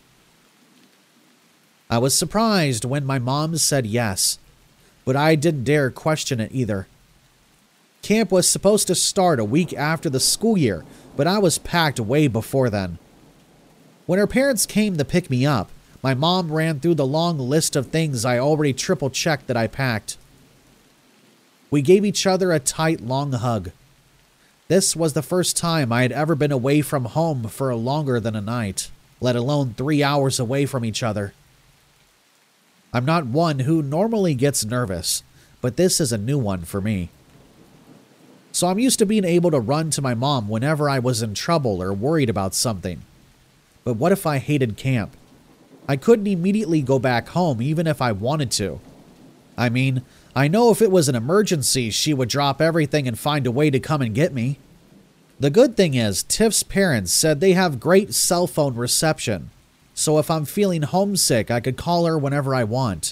I was surprised when my mom said yes, but I didn't dare question it either. Camp was supposed to start a week after the school year, but I was packed way before then. When her parents came to pick me up, my mom ran through the long list of things I already triple-checked that I packed. We gave each other a tight, long hug. This was the first time I had ever been away from home for longer than a night, let alone 3 hours away from each other. I'm not one who normally gets nervous, but this is a new one for me. So I'm used to being able to run to my mom whenever I was in trouble or worried about something. But what if I hated camp? I couldn't immediately go back home even if I wanted to. I mean, I know if it was an emergency, she would drop everything and find a way to come and get me. The good thing is, Tiff's parents said they have great cell phone reception, so if I'm feeling homesick, I could call her whenever I want.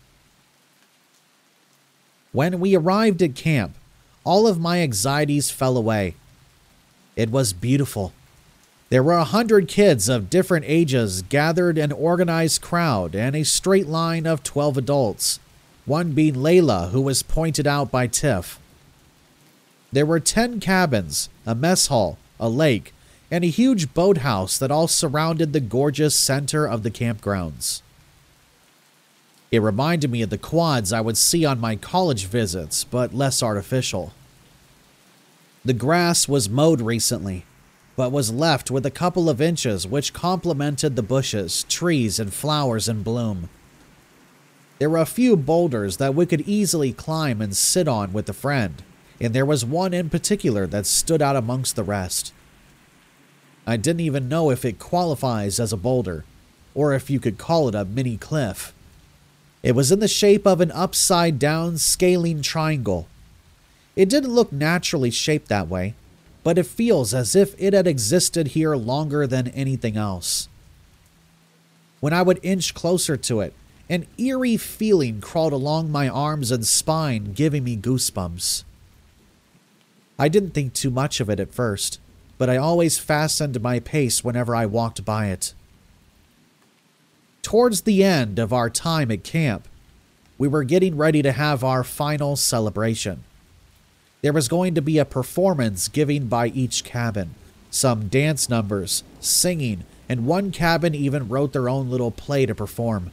When we arrived at camp, all of my anxieties fell away. It was beautiful. There were 100 kids of different ages gathered in an organized crowd and a straight line of 12 adults, one being Layla, who was pointed out by Tiff. There were 10 cabins, a mess hall, a lake, and a huge boathouse that all surrounded the gorgeous center of the campgrounds. It reminded me of the quads I would see on my college visits, but less artificial. The grass was mowed recently, but was left with a couple of inches which complemented the bushes, trees, and flowers in bloom. There were a few boulders that we could easily climb and sit on with a friend, and there was one in particular that stood out amongst the rest. I didn't even know if it qualifies as a boulder, or if you could call it a mini cliff. It was in the shape of an upside-down scalene triangle. It didn't look naturally shaped that way, but it feels as if it had existed here longer than anything else. When I would inch closer to it, an eerie feeling crawled along my arms and spine, giving me goosebumps. I didn't think too much of it at first, but I always fastened my pace whenever I walked by it. Towards the end of our time at camp, we were getting ready to have our final celebration. There was going to be a performance given by each cabin, some dance numbers, singing, and one cabin even wrote their own little play to perform.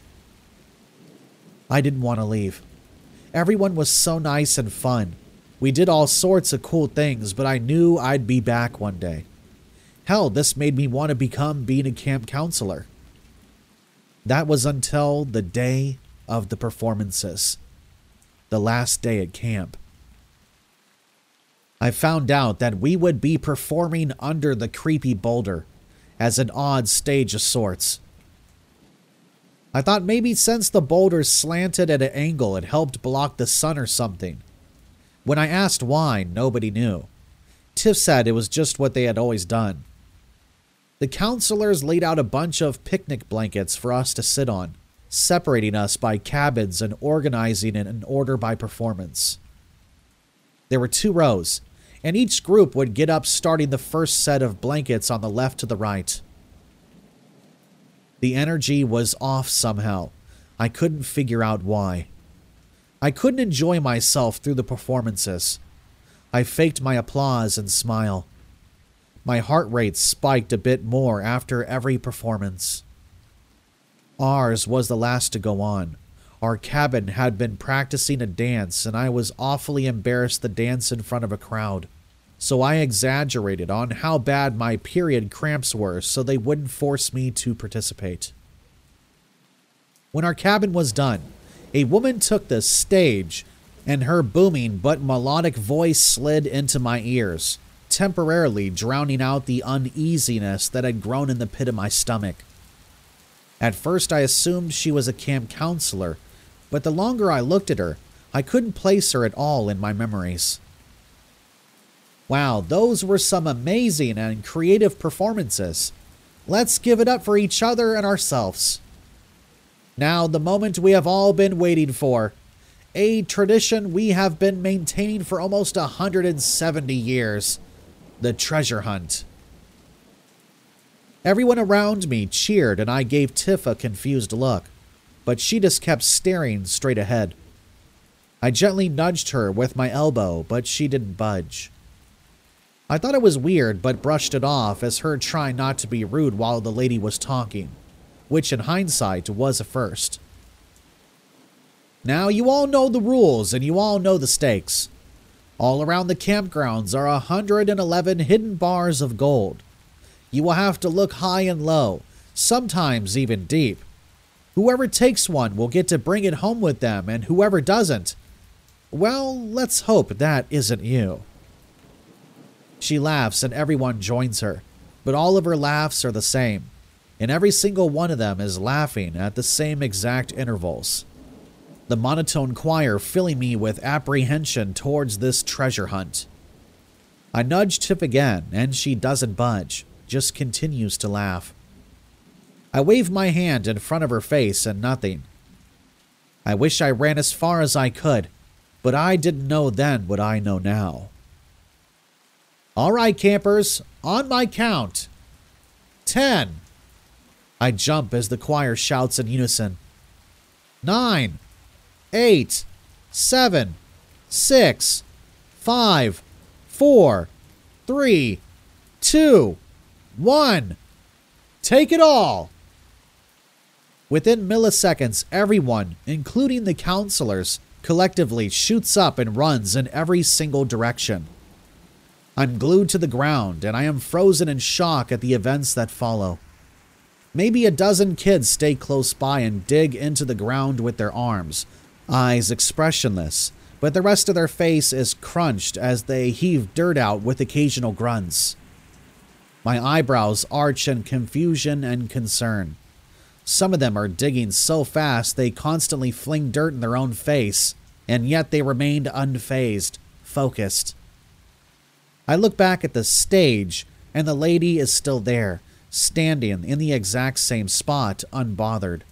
I didn't want to leave. Everyone was so nice and fun. We did all sorts of cool things, but I knew I'd be back one day. Hell, this made me want to become being a camp counselor. That was until the day of the performances. The last day at camp. I found out that we would be performing under the creepy boulder, as an odd stage of sorts. I thought maybe since the boulder slanted at an angle it helped block the sun or something. When I asked why, nobody knew. Tiff said it was just what they had always done. The counselors laid out a bunch of picnic blankets for us to sit on, separating us by cabins and organizing it in order by performance. There were 2 rows, and each group would get up starting the first set of blankets on the left to the right. The energy was off somehow. I couldn't figure out why. I couldn't enjoy myself through the performances. I faked my applause and smile. My heart rate spiked a bit more after every performance. Ours was the last to go on. Our cabin had been practicing a dance, and I was awfully embarrassed to dance in front of a crowd. So I exaggerated on how bad my period cramps were so they wouldn't force me to participate. When our cabin was done, a woman took the stage, and her booming but melodic voice slid into my ears, temporarily drowning out the uneasiness that had grown in the pit of my stomach. At first I assumed she was a camp counselor, but the longer I looked at her, I couldn't place her at all in my memories. Wow, those were some amazing and creative performances. Let's give it up for each other and ourselves. Now, the moment we have all been waiting for. A tradition we have been maintaining for almost 170 years. The treasure hunt. Everyone around me cheered and I gave Tiff a confused look, but she just kept staring straight ahead. I gently nudged her with my elbow, but she didn't budge. I thought it was weird, but brushed it off as her trying not to be rude while the lady was talking, which in hindsight was a first. Now you all know the rules and you all know the stakes. All around the campgrounds are 111 hidden bars of gold. You will have to look high and low, sometimes even deep. Whoever takes one will get to bring it home with them, and whoever doesn't, well, let's hope that isn't you. She laughs and everyone joins her, but all of her laughs are the same, and every single one of them is laughing at the same exact intervals. The monotone choir filling me with apprehension towards this treasure hunt. I nudge Tiff again, and she doesn't budge, just continues to laugh. I wave my hand in front of her face and nothing. I wish I ran as far as I could, but I didn't know then what I know now. All right, campers, on my count. 10. I jump as the choir shouts in unison. 9, 8, 7, 6, 5, 4, 3, 2, 1. Take it all! Within milliseconds, everyone, including the counselors, collectively shoots up and runs in every single direction. I'm glued to the ground, and I am frozen in shock at the events that follow. Maybe a dozen kids stay close by and dig into the ground with their arms, eyes expressionless, but the rest of their face is crunched as they heave dirt out with occasional grunts. My eyebrows arch in confusion and concern. Some of them are digging so fast they constantly fling dirt in their own face, and yet they remained unfazed, focused. I look back at the stage, and the lady is still there, standing in the exact same spot, unbothered.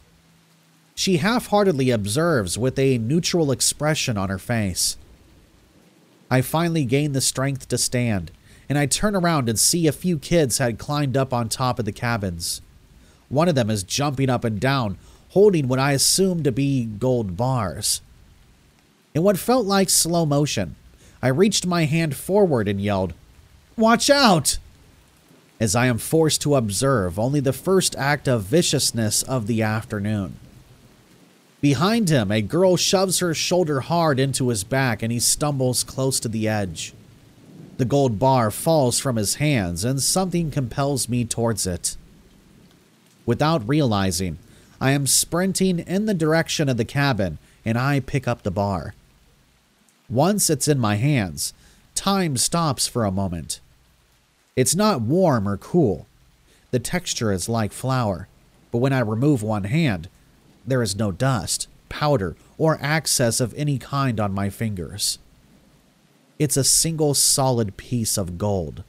She half-heartedly observes with a neutral expression on her face. I finally gain the strength to stand, and I turn around and see a few kids had climbed up on top of the cabins. One of them is jumping up and down, holding what I assume to be gold bars. In what felt like slow motion, I reached my hand forward and yelled, "Watch out!" as I am forced to observe only the first act of viciousness of the afternoon. Behind him, a girl shoves her shoulder hard into his back and he stumbles close to the edge. The gold bar falls from his hands and something compels me towards it. Without realizing, I am sprinting in the direction of the cabin and I pick up the bar. Once it's in my hands, time stops for a moment. It's not warm or cool. The texture is like flour, but when I remove one hand, there is no dust, powder, or excess of any kind on my fingers. It's a single solid piece of gold.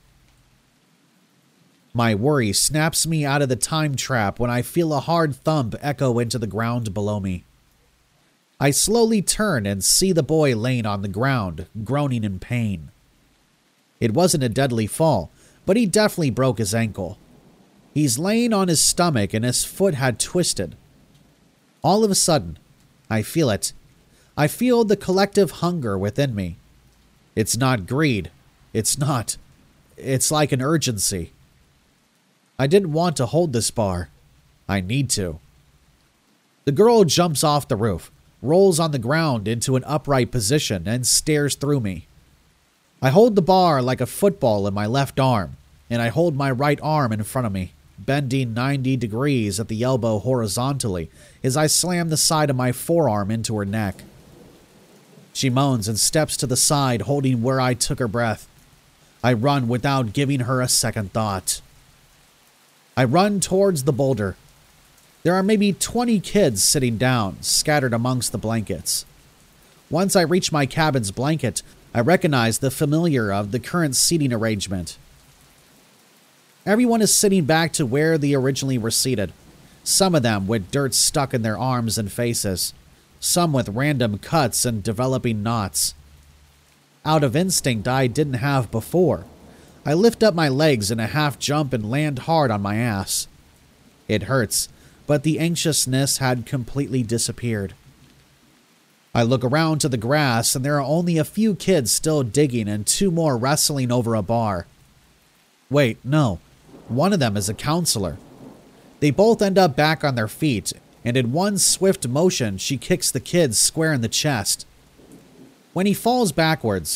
My worry snaps me out of the time trap when I feel a hard thump echo into the ground below me. I slowly turn and see the boy laying on the ground, groaning in pain. It wasn't a deadly fall, but he definitely broke his ankle. He's laying on his stomach and his foot had twisted. All of a sudden, I feel it. I feel the collective hunger within me. It's not greed. It's like an urgency. I didn't want to hold this bar. I need to. The girl jumps off the roof, rolls on the ground into an upright position, and stares through me. I hold the bar like a football in my left arm, and I hold my right arm in front of me, bending 90 degrees at the elbow horizontally as I slam the side of my forearm into her neck. She moans and steps to the side, holding where I took her breath. I run without giving her a second thought. I run towards the boulder. There are maybe 20 kids sitting down, scattered amongst the blankets. Once I reach my cabin's blanket, I recognize the familiar of the current seating arrangement. Everyone is sitting back to where they originally were seated, some of them with dirt stuck in their arms and faces, some with random cuts and developing knots. Out of instinct I didn't have before, I lift up my legs in a half jump and land hard on my ass. It hurts, but the anxiousness had completely disappeared. I look around to the grass and there are only a few kids still digging and 2 more wrestling over a bar. Wait, no. One of them is a counselor. They both end up back on their feet, and in one swift motion she kicks the kid square in the chest. When he falls backwards,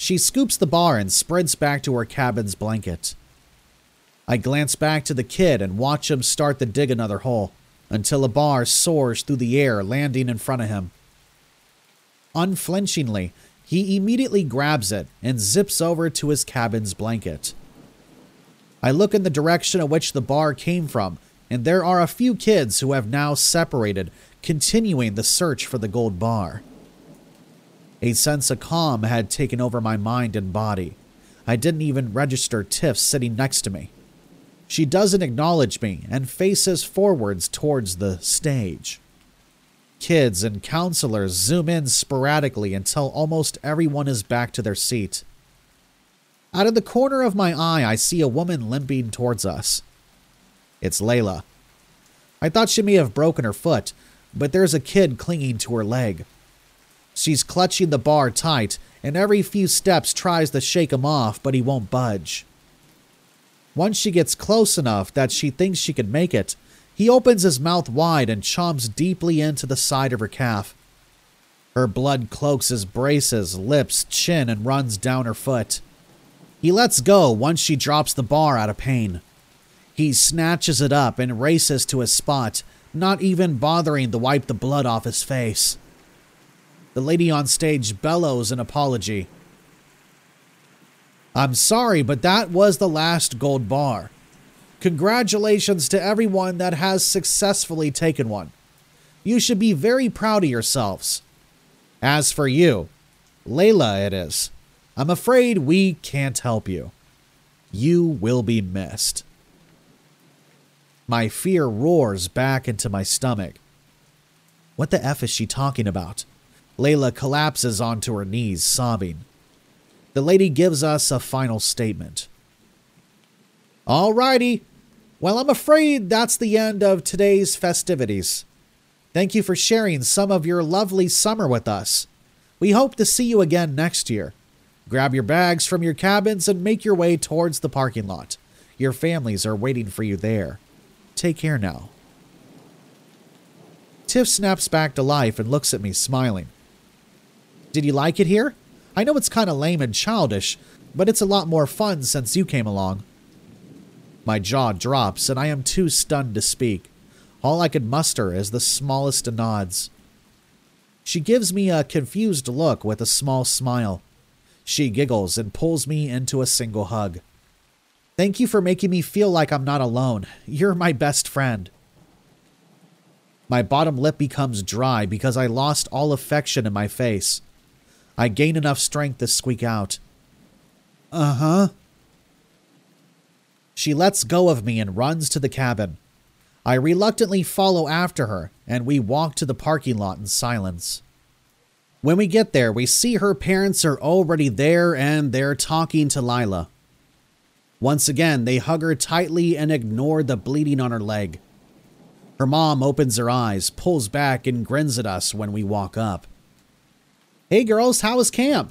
She scoops the bar and sprints back to her cabin's blanket. I glance back to the kid and watch him start to dig another hole, until a bar soars through the air, landing in front of him. Unflinchingly, he immediately grabs it and zips over to his cabin's blanket. I look in the direction at which the bar came from, and there are a few kids who have now separated, continuing the search for the gold bar. A sense of calm had taken over my mind and body. I didn't even register Tiff sitting next to me. She doesn't acknowledge me and faces forwards towards the stage. Kids and counselors zoom in sporadically until almost everyone is back to their seat. Out of the corner of my eye, I see a woman limping towards us. It's Layla. I thought she may have broken her foot, but there's a kid clinging to her leg. She's clutching the bar tight, and every few steps tries to shake him off, but he won't budge. Once she gets close enough that she thinks she can make it, he opens his mouth wide and chomps deeply into the side of her calf. Her blood cloaks his braces, lips, chin, and runs down her foot. He lets go once she drops the bar out of pain. He snatches it up and races to his spot, not even bothering to wipe the blood off his face. The lady on stage bellows an apology. "I'm sorry, but that was the last gold bar. Congratulations to everyone that has successfully taken one. You should be very proud of yourselves. As for you, Layla it is, I'm afraid we can't help you. You will be missed." My fear roars back into my stomach. What the F is she talking about? Layla collapses onto her knees, sobbing. The lady gives us a final statement. "Alrighty. Well, I'm afraid that's the end of today's festivities. Thank you for sharing some of your lovely summer with us. We hope to see you again next year. Grab your bags from your cabins and make your way towards the parking lot. Your families are waiting for you there. Take care now." Tiff snaps back to life and looks at me, smiling. "Did you like it here? I know it's kind of lame and childish, but it's a lot more fun since you came along." My jaw drops and I am too stunned to speak. All I could muster is the smallest of nods. She gives me a confused look with a small smile. She giggles and pulls me into a single hug. "Thank you for making me feel like I'm not alone. You're my best friend." My bottom lip becomes dry because I lost all affection in my face. I gain enough strength to squeak out, "Uh-huh." She lets go of me and runs to the cabin. I reluctantly follow after her, and we walk to the parking lot in silence. When we get there, we see her parents are already there and they're talking to Layla. Once again, they hug her tightly and ignore the bleeding on her leg. Her mom opens her eyes, pulls back, and grins at us when we walk up. "Hey girls, how was camp?"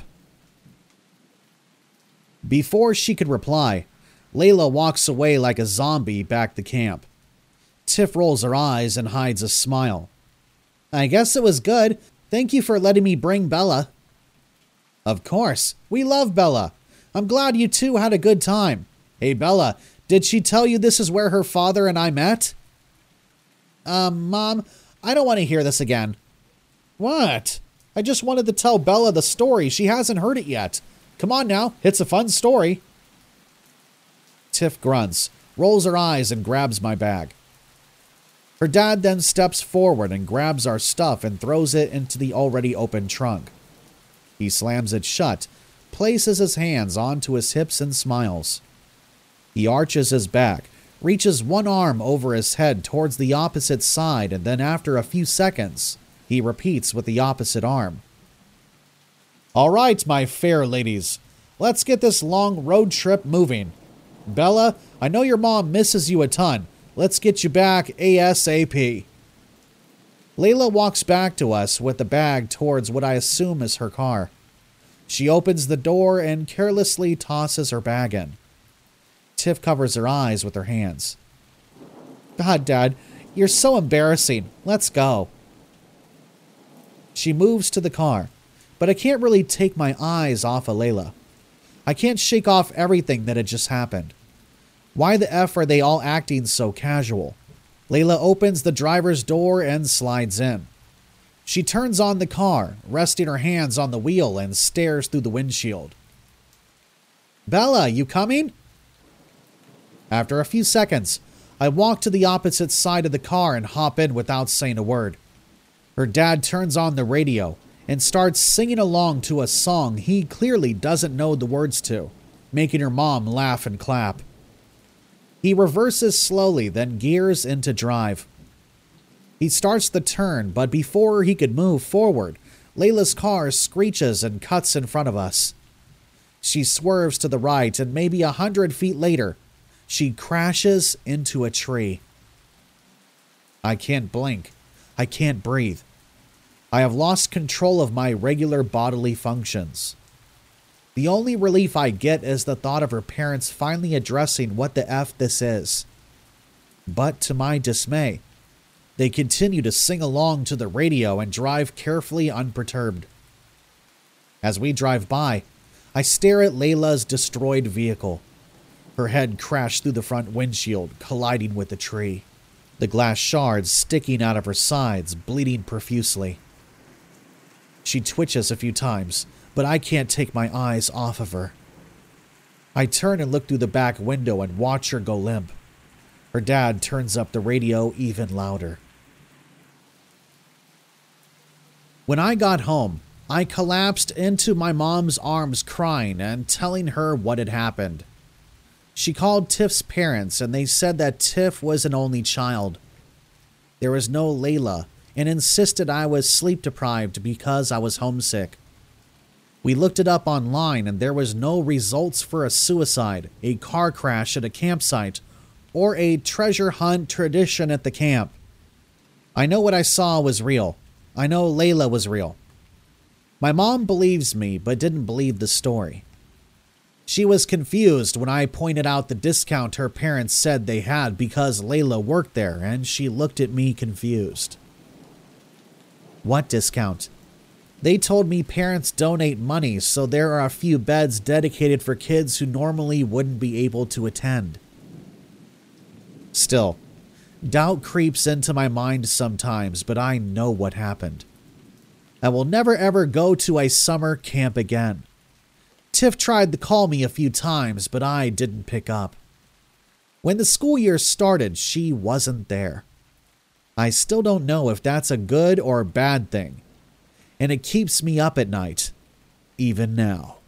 Before she could reply, Layla walks away like a zombie back to camp. Tiff rolls her eyes and hides a smile. "I guess it was good. Thank you for letting me bring Bella." "Of course. We love Bella. I'm glad you two had a good time. Hey Bella, did she tell you this is where her father and I met?" Mom, I don't want to hear this again." "What? I just wanted to tell Bella the story. She hasn't heard it yet. Come on now, it's a fun story." Tiff grunts, rolls her eyes, and grabs my bag. Her dad then steps forward and grabs our stuff and throws it into the already open trunk. He slams it shut, places his hands onto his hips and smiles. He arches his back, reaches one arm over his head towards the opposite side, and then after a few seconds, he repeats with the opposite arm. "All right, my fair ladies, let's get this long road trip moving. Bella, I know your mom misses you a ton. Let's get you back ASAP." Layla walks back to us with the bag towards what I assume is her car. She opens the door and carelessly tosses her bag in. Tiff covers her eyes with her hands. "God, Dad, you're so embarrassing. Let's go." She moves to the car, but I can't really take my eyes off of Layla. I can't shake off everything that had just happened. Why the F are they all acting so casual? Layla opens the driver's door and slides in. She turns on the car, resting her hands on the wheel, and stares through the windshield. Bella, you coming? After a few seconds, I walk to the opposite side of the car and hop in without saying a word. Her dad turns on the radio and starts singing along to a song he clearly doesn't know the words to, making her mom laugh and clap. He reverses slowly, then gears into drive. He starts the turn, but before he could move forward, Layla's car screeches and cuts in front of us. She swerves to the right, and maybe 100 feet later, she crashes into a tree. I can't blink. I can't breathe. I have lost control of my regular bodily functions. The only relief I get is the thought of her parents finally addressing what the F this is. But to my dismay, they continue to sing along to the radio and drive carefully unperturbed. As we drive by, I stare at Layla's destroyed vehicle. Her head crashed through the front windshield, colliding with the tree. The glass shards sticking out of her sides, bleeding profusely. She twitches a few times, but I can't take my eyes off of her. I turn and look through the back window and watch her go limp. Her dad turns up the radio even louder. When I got home, I collapsed into my mom's arms crying and telling her what had happened. She called Tiff's parents and they said that Tiff was an only child. There was no Layla and insisted I was sleep deprived because I was homesick. We looked it up online and there was no results for a suicide, a car crash at a campsite, or a treasure hunt tradition at the camp. I know what I saw was real. I know Layla was real. My mom believes me, but didn't believe the story. She was confused when I pointed out the discount her parents said they had because Layla worked there, and she looked at me confused. What discount? They told me parents donate money, so there are a few beds dedicated for kids who normally wouldn't be able to attend. Still, doubt creeps into my mind sometimes, but I know what happened. I will never ever go to a summer camp again. Tiff tried to call me a few times, but I didn't pick up. When the school year started, she wasn't there. I still don't know if that's a good or bad thing, and it keeps me up at night, even now.